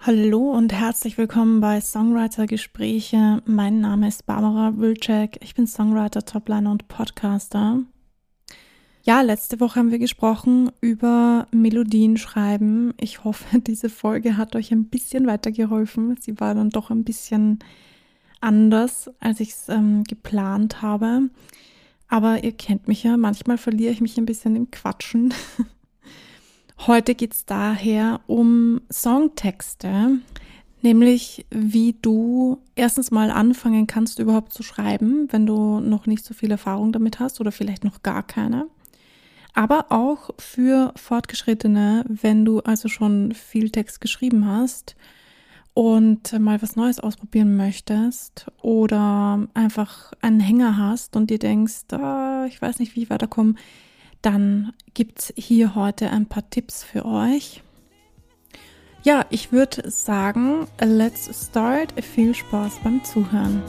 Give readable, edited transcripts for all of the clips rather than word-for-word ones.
Hallo und herzlich willkommen bei Songwriter-Gespräche. Mein Name ist Barbara Wilczek. Ich bin Songwriter, Topliner und Podcaster. Ja, letzte Woche haben wir gesprochen über Melodien schreiben. Ich hoffe, diese Folge hat euch ein bisschen weitergeholfen. Sie war dann doch ein bisschen anders, als ich es geplant habe. Aber ihr kennt mich ja, manchmal verliere ich mich ein bisschen im Quatschen. Heute geht es daher um Songtexte, nämlich wie du erstens mal anfangen kannst, überhaupt zu schreiben, wenn du noch nicht so viel Erfahrung damit hast oder vielleicht noch gar keine. Aber auch für Fortgeschrittene, wenn du also schon viel Text geschrieben hast und mal was Neues ausprobieren möchtest oder einfach einen Hänger hast und dir denkst, ich weiß nicht, wie ich weiterkomme, dann gibt's hier heute ein paar Tipps für euch. Ja, ich würde sagen, let's start. Viel Spaß beim Zuhören.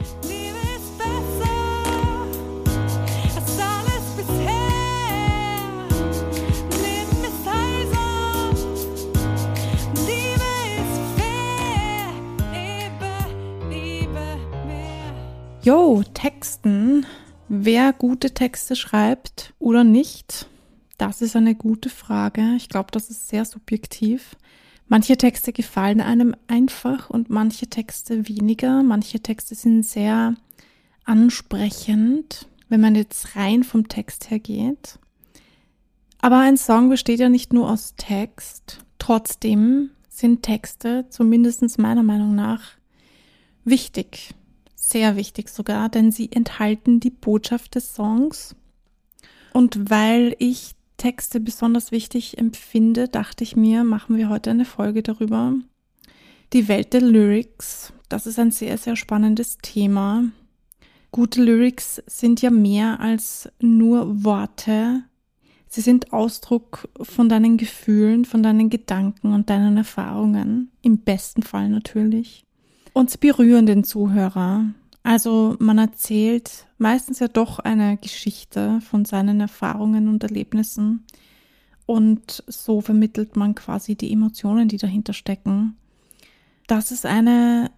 Jo, Texten. Wer gute Texte schreibt oder nicht, das ist eine gute Frage. Ich glaube, das ist sehr subjektiv. Manche Texte gefallen einem einfach und manche Texte weniger. Manche Texte sind sehr ansprechend, wenn man jetzt rein vom Text her geht. Aber ein Song besteht ja nicht nur aus Text. Trotzdem sind Texte, zumindest meiner Meinung nach, wichtig. Sehr wichtig sogar, denn sie enthalten die Botschaft des Songs. Und weil ich Texte besonders wichtig empfinde, dachte ich mir, machen wir heute eine Folge darüber. Die Welt der Lyrics, das ist ein sehr, sehr spannendes Thema. Gute Lyrics sind ja mehr als nur Worte. Sie sind Ausdruck von deinen Gefühlen, von deinen Gedanken und deinen Erfahrungen. Im besten Fall natürlich. Und sie berühren den Zuhörer. Also man erzählt meistens ja doch eine Geschichte von seinen Erfahrungen und Erlebnissen. Und so vermittelt man quasi die Emotionen, die dahinter stecken. Das ist eine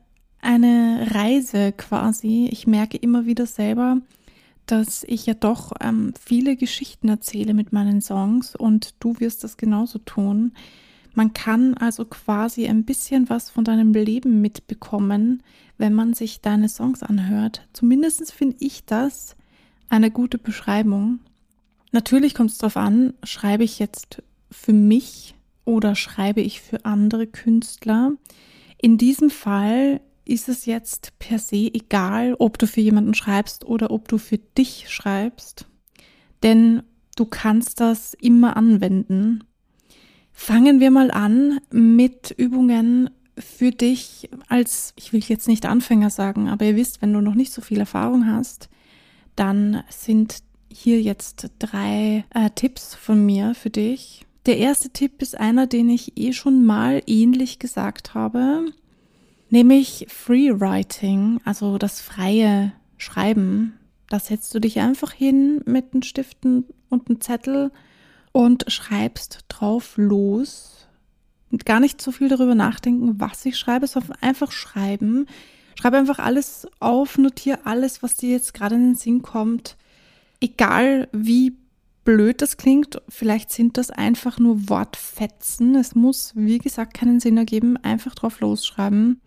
Reise quasi. Ich merke immer wieder selber, dass ich ja doch viele Geschichten erzähle mit meinen Songs und du wirst das genauso tun. Man kann also quasi ein bisschen was von deinem Leben mitbekommen, wenn man sich deine Songs anhört. Zumindest finde ich das eine gute Beschreibung. Natürlich kommt es darauf an, schreibe ich jetzt für mich oder schreibe ich für andere Künstler. In diesem Fall ist es jetzt per se egal, ob du für jemanden schreibst oder ob du für dich schreibst, denn du kannst das immer anwenden. Fangen wir mal an mit Übungen für dich als, ich will jetzt nicht Anfänger sagen, aber ihr wisst, wenn du noch nicht so viel Erfahrung hast, dann sind hier jetzt 3 Tipps von mir für dich. Der erste Tipp ist einer, den ich schon mal ähnlich gesagt habe, nämlich Freewriting, also das freie Schreiben. Da setzt du dich einfach hin mit einem Stift und einem Zettel und schreibst drauf los. Und gar nicht so viel darüber nachdenken, was ich schreibe, sondern einfach schreiben. Schreibe einfach alles auf, notiere alles, was dir jetzt gerade in den Sinn kommt. Egal wie blöd das klingt, vielleicht sind das einfach nur Wortfetzen. Es muss, wie gesagt, keinen Sinn ergeben. Einfach drauf losschreiben.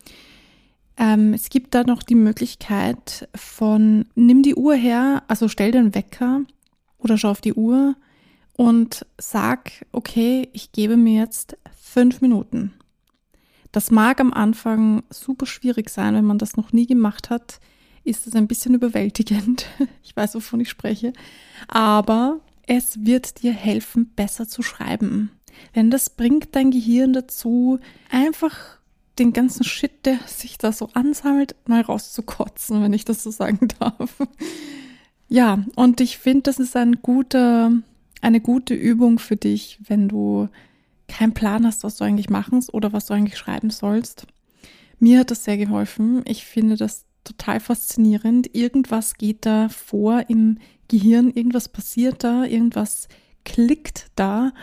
Es gibt da noch die Möglichkeit von, nimm die Uhr her, also stell den Wecker oder schau auf die Uhr und sag, okay, ich gebe mir jetzt 5 Minuten. Das mag am Anfang super schwierig sein, wenn man das noch nie gemacht hat, ist es ein bisschen überwältigend. Ich weiß, wovon ich spreche. Aber es wird dir helfen, besser zu schreiben. Denn das bringt dein Gehirn dazu, einfach den ganzen Shit, der sich da so ansammelt, mal rauszukotzen, wenn ich das so sagen darf. Ja, und ich finde, das ist eine gute Übung für dich, wenn du keinen Plan hast, was du eigentlich machen oder was du eigentlich schreiben sollst. Mir hat das sehr geholfen. Ich finde das total faszinierend. Irgendwas geht da vor im Gehirn, irgendwas passiert da, irgendwas klickt da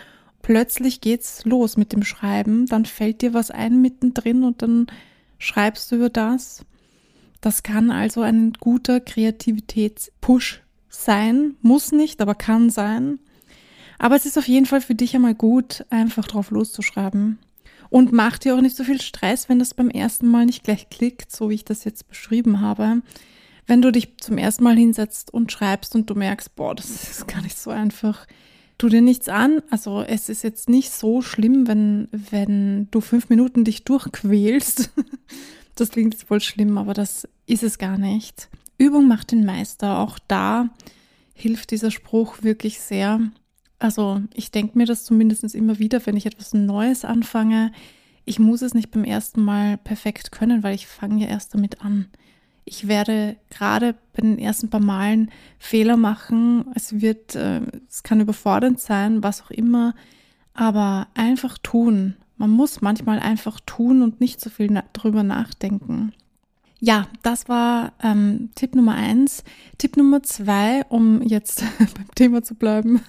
plötzlich geht's los mit dem Schreiben, dann fällt dir was ein mittendrin und dann schreibst du über das. Das kann also ein guter Kreativitätspush sein, muss nicht, aber kann sein. Aber es ist auf jeden Fall für dich einmal gut, einfach drauf loszuschreiben. Und mach dir auch nicht so viel Stress, wenn das beim ersten Mal nicht gleich klickt, so wie ich das jetzt beschrieben habe. Wenn du dich zum ersten Mal hinsetzt und schreibst und du merkst, boah, das ist gar nicht so einfach, tu dir nichts an. Also es ist jetzt nicht so schlimm, wenn du 5 Minuten dich durchquälst. Das klingt jetzt voll schlimm, aber das ist es gar nicht. Übung macht den Meister. Auch da hilft dieser Spruch wirklich sehr. Also ich denke mir das zumindest immer wieder, wenn ich etwas Neues anfange. Ich muss es nicht beim ersten Mal perfekt können, weil ich fange ja erst damit an. Ich werde gerade bei den ersten paar Malen Fehler machen. Es kann überfordernd sein, was auch immer. Aber einfach tun. Man muss manchmal einfach tun und nicht so viel drüber nachdenken. Ja, das war Tipp Nummer 1. Tipp Nummer 2, um jetzt beim Thema zu bleiben.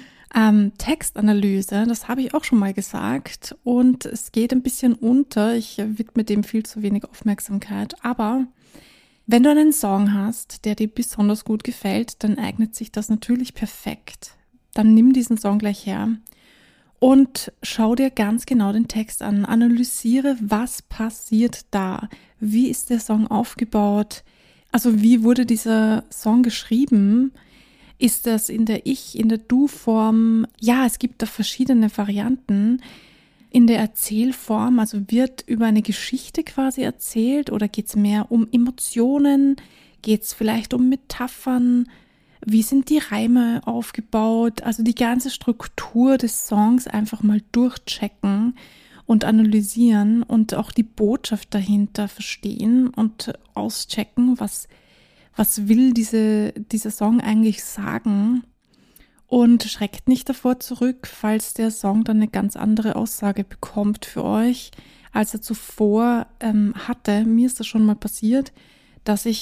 Textanalyse, das habe ich auch schon mal gesagt. Und es geht ein bisschen unter. Ich widme dem viel zu wenig Aufmerksamkeit. Aber wenn du einen Song hast, der dir besonders gut gefällt, dann eignet sich das natürlich perfekt. Dann nimm diesen Song gleich her und schau dir ganz genau den Text an. Analysiere, was passiert da? Wie ist der Song aufgebaut? Also wie wurde dieser Song geschrieben? Ist das in der in der Du-Form? Ja, es gibt da verschiedene Varianten. In der Erzählform, also wird über eine Geschichte quasi erzählt oder geht es mehr um Emotionen? Geht es vielleicht um Metaphern? Wie sind die Reime aufgebaut? Also die ganze Struktur des Songs einfach mal durchchecken und analysieren und auch die Botschaft dahinter verstehen und auschecken, was will dieser Song eigentlich sagen? Und schreckt nicht davor zurück, falls der Song dann eine ganz andere Aussage bekommt für euch, als er zuvor hatte. Mir ist das schon mal passiert, dass ich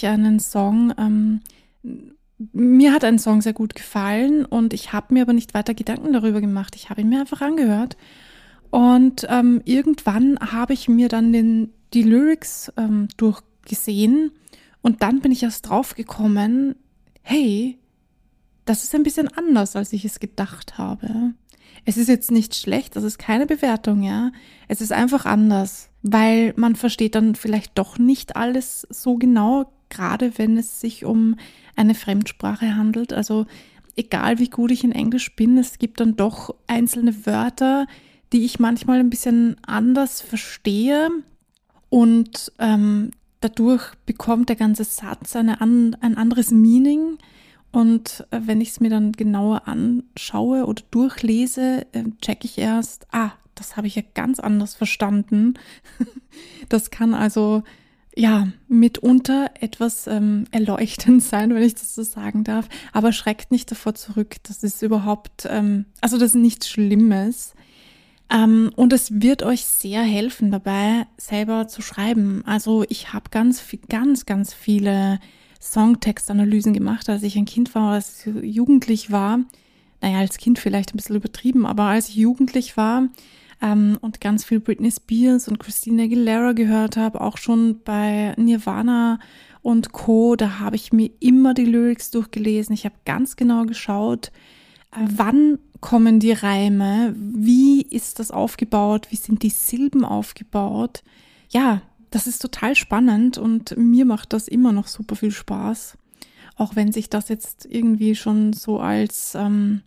mir hat ein Song sehr gut gefallen und ich habe mir aber nicht weiter Gedanken darüber gemacht. Ich habe ihn mir einfach angehört und irgendwann habe ich mir dann die Lyrics durchgesehen und dann bin ich erst drauf gekommen, hey, das ist ein bisschen anders, als ich es gedacht habe. Es ist jetzt nicht schlecht, das ist keine Bewertung, ja. Es ist einfach anders, weil man versteht dann vielleicht doch nicht alles so genau, gerade wenn es sich um eine Fremdsprache handelt. Also egal wie gut ich in Englisch bin, es gibt dann doch einzelne Wörter, die ich manchmal ein bisschen anders verstehe und dadurch bekommt der ganze Satz ein anderes Meaning. Und wenn ich es mir dann genauer anschaue oder durchlese, checke ich erst, das habe ich ja ganz anders verstanden. Das kann also ja mitunter etwas erleuchtend sein, wenn ich das so sagen darf, aber schreckt nicht davor zurück. Das ist überhaupt, das ist nichts Schlimmes. Und es wird euch sehr helfen dabei, selber zu schreiben. Also ich habe ganz viele Songtextanalysen gemacht, als ich ein Kind war oder als ich jugendlich war. Naja, als Kind vielleicht ein bisschen übertrieben, aber als ich jugendlich war und ganz viel Britney Spears und Christina Aguilera gehört habe, auch schon bei Nirvana und Co., da habe ich mir immer die Lyrics durchgelesen. Ich habe ganz genau geschaut, wann kommen die Reime, wie ist das aufgebaut, wie sind die Silben aufgebaut. Ja, das ist total spannend und mir macht das immer noch super viel Spaß. Auch wenn sich das jetzt irgendwie schon so als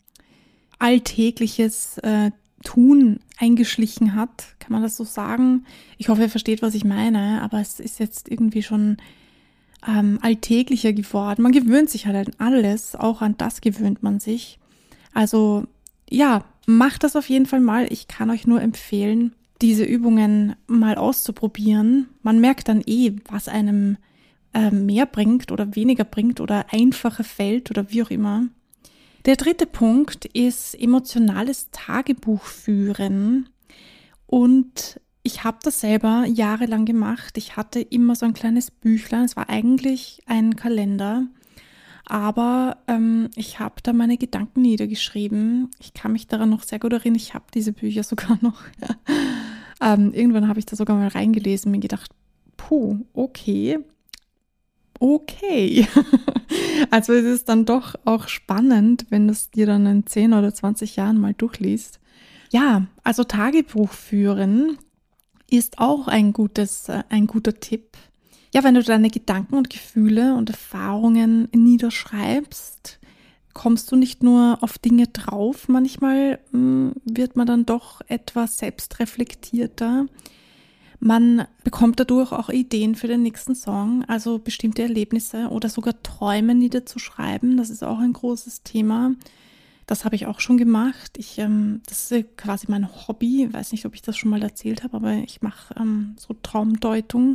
alltägliches Tun eingeschlichen hat, kann man das so sagen. Ich hoffe, ihr versteht, was ich meine, aber es ist jetzt irgendwie schon alltäglicher geworden. Man gewöhnt sich halt an alles, auch an das gewöhnt man sich. Also ja, macht das auf jeden Fall mal. Ich kann euch nur empfehlen, diese Übungen mal auszuprobieren. Man merkt dann was einem mehr bringt oder weniger bringt oder einfacher fällt oder wie auch immer. Der dritte Punkt ist emotionales Tagebuch führen. Und ich habe das selber jahrelang gemacht. Ich hatte immer so ein kleines Büchlein. Es war eigentlich ein Kalender. aber ich habe da meine Gedanken niedergeschrieben. Ich kann mich daran noch sehr gut erinnern. Ich habe diese Bücher sogar noch. Irgendwann habe ich da sogar mal reingelesen und mir gedacht, puh, okay. Also es ist dann doch auch spannend, wenn du es dir dann in 10 oder 20 Jahren mal durchliest. Ja, also Tagebuch führen ist auch ein guter Tipp. Ja, wenn du deine Gedanken und Gefühle und Erfahrungen niederschreibst, kommst du nicht nur auf Dinge drauf, manchmal wird man dann doch etwas selbstreflektierter. Man bekommt dadurch auch Ideen für den nächsten Song, also bestimmte Erlebnisse oder sogar Träume niederzuschreiben. Das ist auch ein großes Thema. Das habe ich auch schon gemacht. Das ist quasi mein Hobby. Ich weiß nicht, ob ich das schon mal erzählt habe, aber ich mache so Traumdeutung.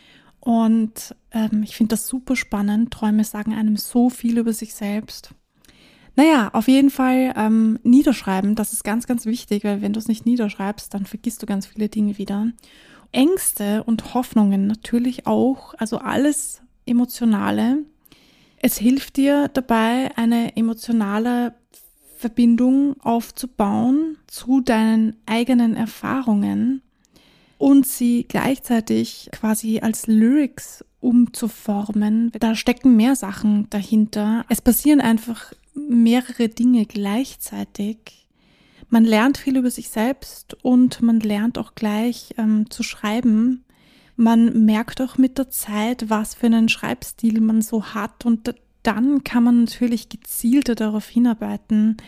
Und ich finde das super spannend. Träume sagen einem so viel über sich selbst. Naja, auf jeden Fall niederschreiben, das ist ganz, ganz wichtig, weil wenn du es nicht niederschreibst, dann vergisst du ganz viele Dinge wieder. Ängste und Hoffnungen natürlich auch, also alles Emotionale. Es hilft dir dabei, eine emotionale Verbindung aufzubauen zu deinen eigenen Erfahrungen und sie gleichzeitig quasi als Lyrics umzuformen. Da stecken mehr Sachen dahinter. Es passieren einfach mehrere Dinge gleichzeitig. Man lernt viel über sich selbst und man lernt auch gleich zu schreiben. Man merkt auch mit der Zeit, was für einen Schreibstil man so hat und dann kann man natürlich gezielter darauf hinarbeiten,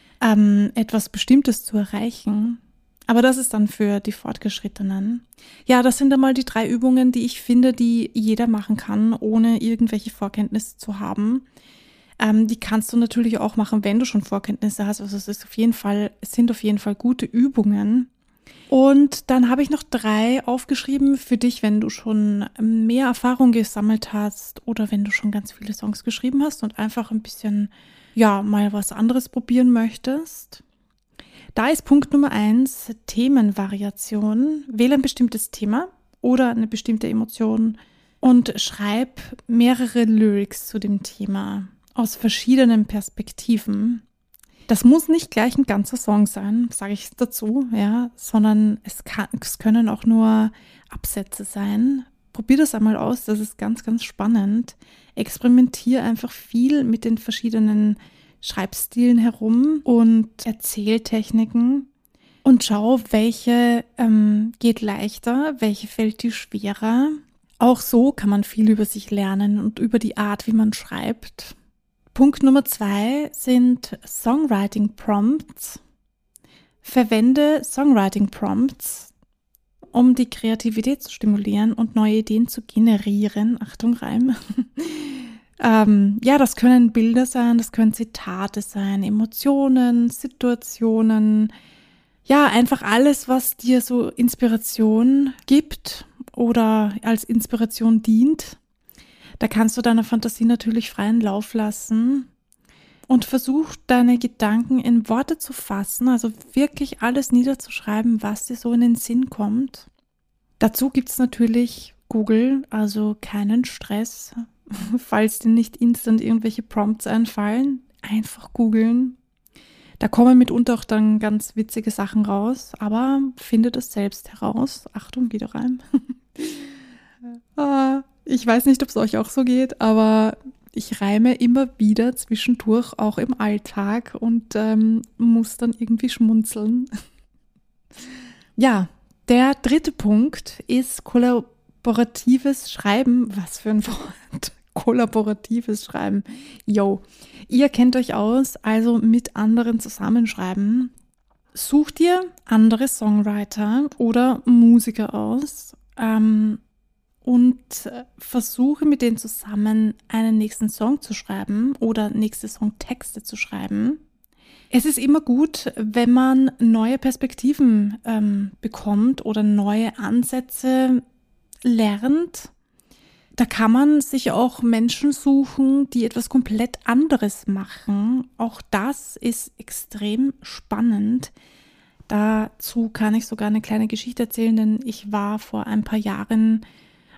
etwas Bestimmtes zu erreichen. Aber das ist dann für die Fortgeschrittenen. Ja, das sind einmal die 3 Übungen, die ich finde, die jeder machen kann, ohne irgendwelche Vorkenntnisse zu haben. Die kannst du natürlich auch machen, wenn du schon Vorkenntnisse hast. Also es sind auf jeden Fall gute Übungen. Und dann habe ich noch 3 aufgeschrieben für dich, wenn du schon mehr Erfahrung gesammelt hast oder wenn du schon ganz viele Songs geschrieben hast und einfach ein bisschen, ja, mal was anderes probieren möchtest. Da ist Punkt Nummer 1, Themenvariation. Wähle ein bestimmtes Thema oder eine bestimmte Emotion und schreib mehrere Lyrics zu dem Thema aus verschiedenen Perspektiven. Das muss nicht gleich ein ganzer Song sein, sage ich dazu, ja, sondern es können auch nur Absätze sein. Probier das einmal aus, das ist ganz, ganz spannend. Experimentier einfach viel mit den verschiedenen Schreibstilen herum und Erzähltechniken und schau, welche geht leichter, welche fällt dir schwerer. Auch so kann man viel über sich lernen und über die Art, wie man schreibt. Punkt Nummer 2 sind Songwriting Prompts. Verwende Songwriting Prompts, um die Kreativität zu stimulieren und neue Ideen zu generieren. Achtung, Reim. Ja, das können Bilder sein, das können Zitate sein, Emotionen, Situationen. Ja, einfach alles, was dir so Inspiration gibt oder als Inspiration dient. Da kannst du deiner Fantasie natürlich freien Lauf lassen und versuch, deine Gedanken in Worte zu fassen, also wirklich alles niederzuschreiben, was dir so in den Sinn kommt. Dazu gibt es natürlich Google, also keinen Stress, falls dir nicht instant irgendwelche Prompts einfallen, einfach googeln. Da kommen mitunter auch dann ganz witzige Sachen raus, aber finde das selbst heraus. Achtung, geht auch rein. Ich weiß nicht, ob es euch auch so geht, aber ich reime immer wieder zwischendurch, auch im Alltag und muss dann irgendwie schmunzeln. Ja, der 3. Punkt ist kollaboratives Schreiben. Was für ein Wort. Kollaboratives Schreiben. Yo, ihr kennt euch aus, also mit anderen zusammenschreiben. Such dir andere Songwriter oder Musiker aus und versuche mit denen zusammen einen nächsten Song zu schreiben oder nächste Songtexte zu schreiben. Es ist immer gut, wenn man neue Perspektiven bekommt oder neue Ansätze lernt. Da kann man sich auch Menschen suchen, die etwas komplett anderes machen. Auch das ist extrem spannend. Dazu kann ich sogar eine kleine Geschichte erzählen, denn ich war vor ein paar Jahren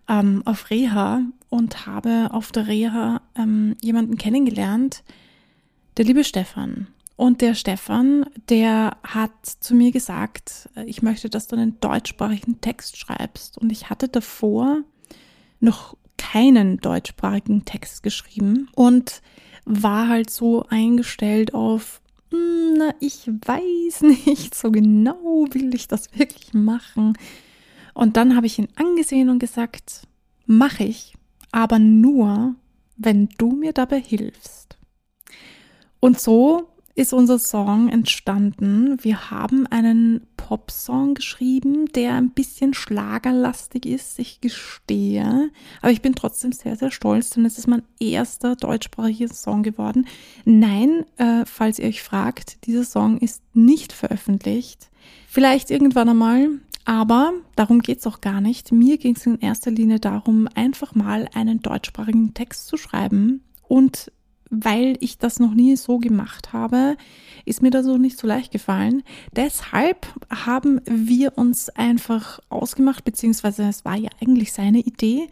auf Reha und habe auf der Reha jemanden kennengelernt, der liebe Stefan. Und der Stefan, der hat zu mir gesagt, ich möchte, dass du einen deutschsprachigen Text schreibst. Und ich hatte davor noch keinen deutschsprachigen Text geschrieben und war halt so eingestellt auf, ich weiß nicht so genau, will ich das wirklich machen. Und dann habe ich ihn angesehen und gesagt, mache ich, aber nur, wenn du mir dabei hilfst. Und so ist unser Song entstanden. Wir haben einen Popsong geschrieben, der ein bisschen schlagerlastig ist, ich gestehe. Aber ich bin trotzdem sehr, sehr stolz, denn es ist mein erster deutschsprachiger Song geworden. Nein, falls ihr euch fragt, dieser Song ist nicht veröffentlicht. Vielleicht irgendwann einmal, aber darum geht es auch gar nicht. Mir ging es in erster Linie darum, einfach mal einen deutschsprachigen Text zu schreiben. Und weil ich das noch nie so gemacht habe, ist mir das auch nicht so leicht gefallen. Deshalb haben wir uns einfach ausgemacht, beziehungsweise es war ja eigentlich seine Idee.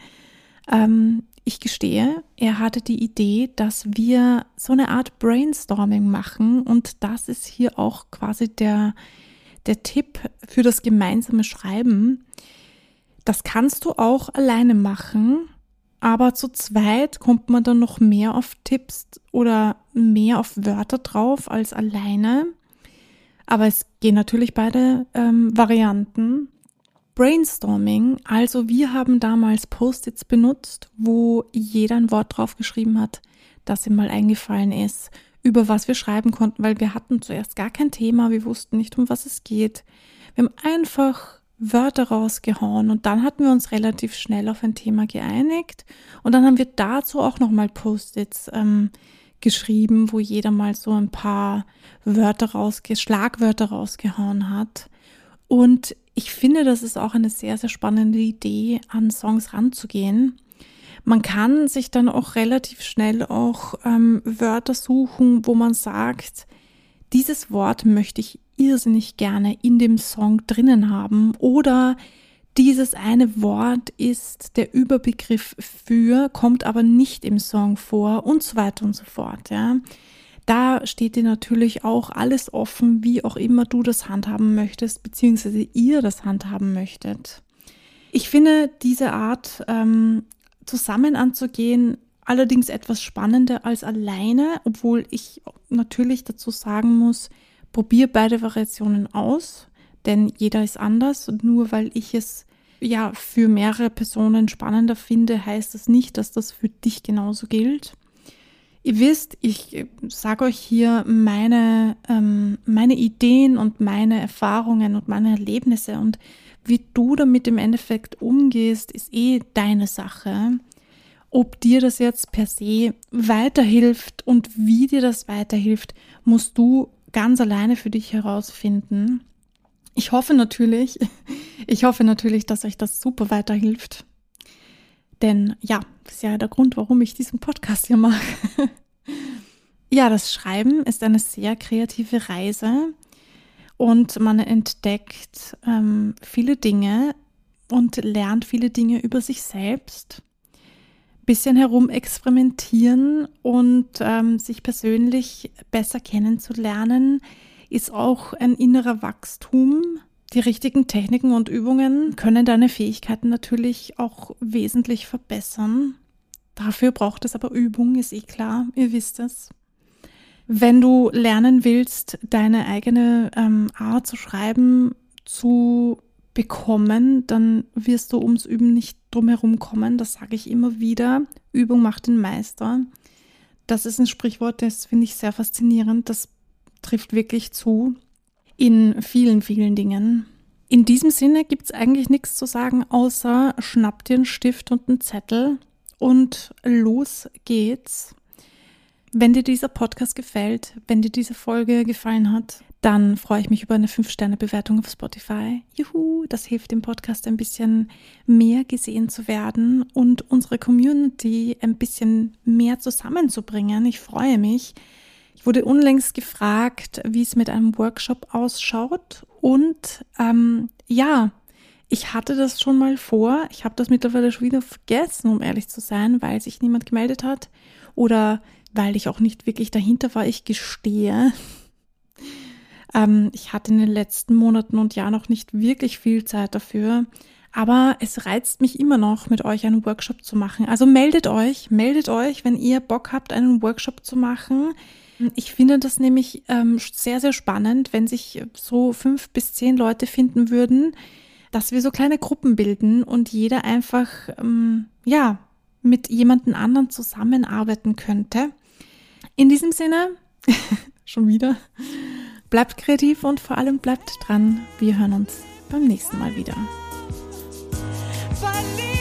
Ich gestehe, er hatte die Idee, dass wir so eine Art Brainstorming machen und das ist hier auch quasi der Tipp für das gemeinsame Schreiben. Das kannst du auch alleine machen. Aber zu zweit kommt man dann noch mehr auf Tipps oder mehr auf Wörter drauf als alleine. Aber es gehen natürlich beide Varianten. Brainstorming, also wir haben damals Post-its benutzt, wo jeder ein Wort drauf geschrieben hat, das ihm mal eingefallen ist, über was wir schreiben konnten, weil wir hatten zuerst gar kein Thema, wir wussten nicht, um was es geht. Wir haben einfach Wörter rausgehauen und dann hatten wir uns relativ schnell auf ein Thema geeinigt und dann haben wir dazu auch nochmal Post-its geschrieben, wo jeder mal so ein paar Schlagwörter rausgehauen hat. Und ich finde, das ist auch eine sehr, sehr spannende Idee, an Songs ranzugehen. Man kann sich dann auch relativ schnell auch Wörter suchen, wo man sagt, dieses Wort möchte ich irrsinnig gerne in dem Song drinnen haben oder dieses eine Wort ist der Überbegriff für, kommt aber nicht im Song vor und so weiter und so fort. Ja. Da steht dir natürlich auch alles offen, wie auch immer du das handhaben möchtest, beziehungsweise ihr das handhaben möchtet. Ich finde diese Art zusammen anzugehen allerdings etwas spannender als alleine, obwohl ich natürlich dazu sagen muss, probier beide Variationen aus, denn jeder ist anders und nur weil ich es ja für mehrere Personen spannender finde, heißt das nicht, dass das für dich genauso gilt. Ihr wisst, ich sage euch hier meine Ideen und meine Erfahrungen und meine Erlebnisse und wie du damit im Endeffekt umgehst, ist deine Sache. Ob dir das jetzt per se weiterhilft und wie dir das weiterhilft, musst du ganz alleine für dich herausfinden. Ich hoffe natürlich, dass euch das super weiterhilft. Denn ja, das ist ja der Grund, warum ich diesen Podcast hier mache. Ja, das Schreiben ist eine sehr kreative Reise und man entdeckt viele Dinge und lernt viele Dinge über sich selbst. Bisschen herum experimentieren und sich persönlich besser kennenzulernen, ist auch ein innerer Wachstum. Die richtigen Techniken und Übungen können deine Fähigkeiten natürlich auch wesentlich verbessern. Dafür braucht es aber Übung, ist klar, ihr wisst es. Wenn du lernen willst, deine eigene Art zu schreiben zu bekommen, dann wirst du ums Üben nicht drum herum kommen. Das sage ich immer wieder. Übung macht den Meister. Das ist ein Sprichwort, das finde ich sehr faszinierend. Das trifft wirklich zu in vielen, vielen Dingen. In diesem Sinne gibt es eigentlich nichts zu sagen, außer schnapp dir einen Stift und einen Zettel und los geht's. Wenn dir dieser Podcast gefällt, wenn dir diese Folge gefallen hat, dann freue ich mich über eine 5-Sterne-Bewertung auf Spotify. Juhu, das hilft dem Podcast ein bisschen mehr gesehen zu werden und unsere Community ein bisschen mehr zusammenzubringen. Ich freue mich. Ich wurde unlängst gefragt, wie es mit einem Workshop ausschaut und Ich hatte das schon mal vor. Ich habe das mittlerweile schon wieder vergessen, um ehrlich zu sein, weil sich niemand gemeldet hat oder weil ich auch nicht wirklich dahinter war. Ich gestehe. Ich hatte in den letzten Monaten und Jahren noch nicht wirklich viel Zeit dafür. Aber es reizt mich immer noch, mit euch einen Workshop zu machen. Also meldet euch, wenn ihr Bock habt, einen Workshop zu machen. Ich finde das nämlich sehr, sehr spannend, wenn sich so 5 bis 10 Leute finden würden, dass wir so kleine Gruppen bilden und jeder einfach mit jemandem anderen zusammenarbeiten könnte. In diesem Sinne, schon wieder, bleibt kreativ und vor allem bleibt dran. Wir hören uns beim nächsten Mal wieder.